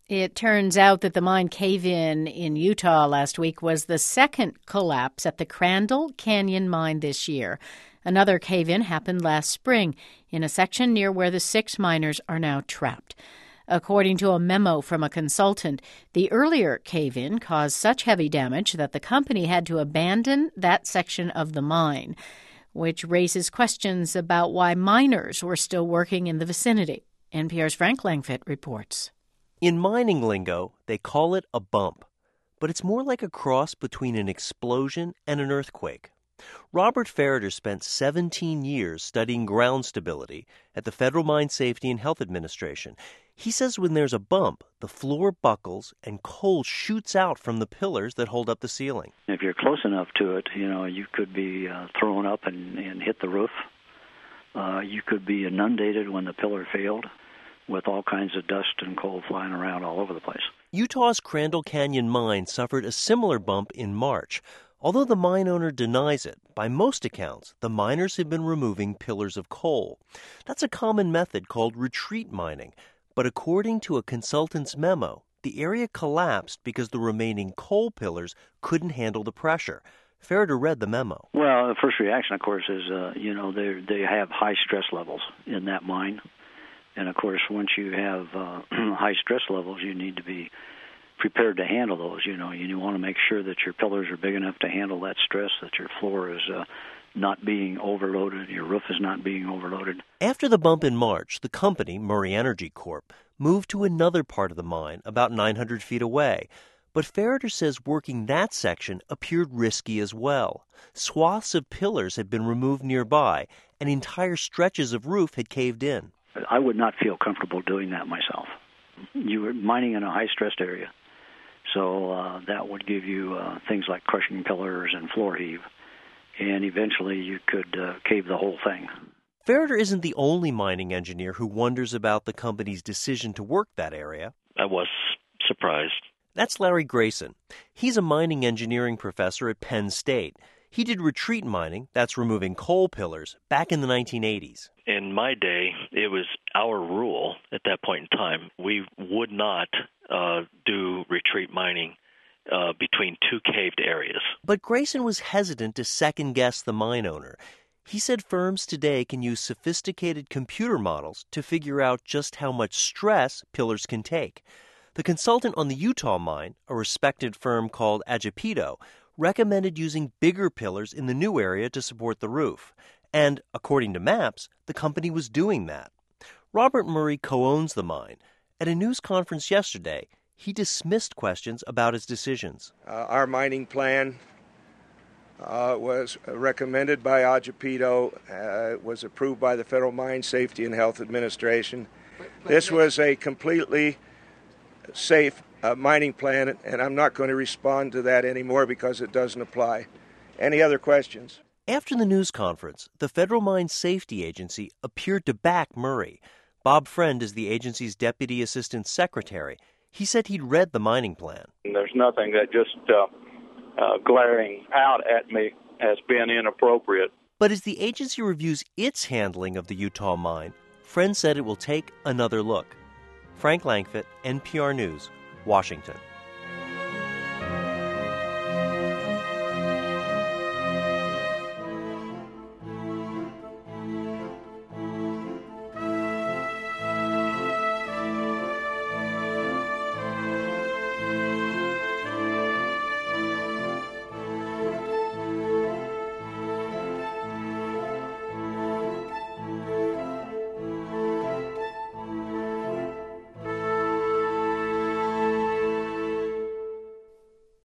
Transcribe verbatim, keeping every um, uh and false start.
It turns out that the mine cave-in in Utah last week was the second collapse at the Crandall Canyon mine this year. Another cave-in happened last spring in a section near where the six miners are now trapped. According to a memo from a consultant, the earlier cave-in caused such heavy damage that the company had to abandon that section of the mine, which raises questions about why miners were still working in the vicinity. N P R's Frank Langfitt reports. In mining lingo, they call it a bump, but it's more like a cross between an explosion and an earthquake. Robert Farrader spent seventeen years studying ground stability at the Federal Mine Safety and Health Administration. He says when there's a bump, the floor buckles and coal shoots out from the pillars that hold up the ceiling. If you're close enough to it, you know, you could be uh, thrown up and, and hit the roof. Uh, you could be inundated when the pillar failed, with all kinds of dust and coal flying around all over the place. Utah's Crandall Canyon mine suffered a similar bump in March. Although the mine owner denies it, by most accounts, the miners have been removing pillars of coal. That's a common method called retreat mining. But according to a consultant's memo, the area collapsed because the remaining coal pillars couldn't handle the pressure. Farrader read the memo. Well, the first reaction, of course, is, uh, you know, they they have high stress levels in that mine. And, of course, once you have uh, high stress levels, you need to be prepared to handle those. You know, you want to make sure that your pillars are big enough to handle that stress, that your floor is uh, not being overloaded, your roof is not being overloaded. After the bump in March, the company, Murray Energy Corp, moved to another part of the mine about nine hundred feet away. But Farrader says working that section appeared risky as well. Swaths of pillars had been removed nearby, and entire stretches of roof had caved in. I would not feel comfortable doing that myself. You were mining in a high-stressed area, so uh, that would give you uh, things like crushing pillars and floor heave, and eventually you could uh, cave the whole thing. Farrader isn't the only mining engineer who wonders about the company's decision to work that area. I was surprised. That's Larry Grayson. He's a mining engineering professor at Penn State. He did retreat mining, that's removing coal pillars, back in the nineteen eighties. In my day, it was our rule at that point in time. We would not uh, do retreat mining uh, between two caved areas. But Grayson was hesitant to second-guess the mine owner. He said firms today can use sophisticated computer models to figure out just how much stress pillars can take. The consultant on the Utah mine, a respected firm called Agapito, recommended using bigger pillars in the new area to support the roof. And, according to maps, the company was doing that. Robert Murray co-owns the mine. At a news conference yesterday, he dismissed questions about his decisions. Uh, our mining plan uh, was recommended by Agapito, uh, was approved by the Federal Mine Safety and Health Administration. This was a completely safe uh, mining plan, and I'm not going to respond to that anymore because it doesn't apply. Any other questions? After the news conference, the Federal Mine Safety Agency appeared to back Murray. Bob Friend is the agency's Deputy Assistant Secretary. He said he'd read the mining plan. There's nothing that just uh, uh, glaring out at me as being inappropriate. But as the agency reviews its handling of the Utah mine, Friend said it will take another look. Frank Langfitt, N P R News, Washington.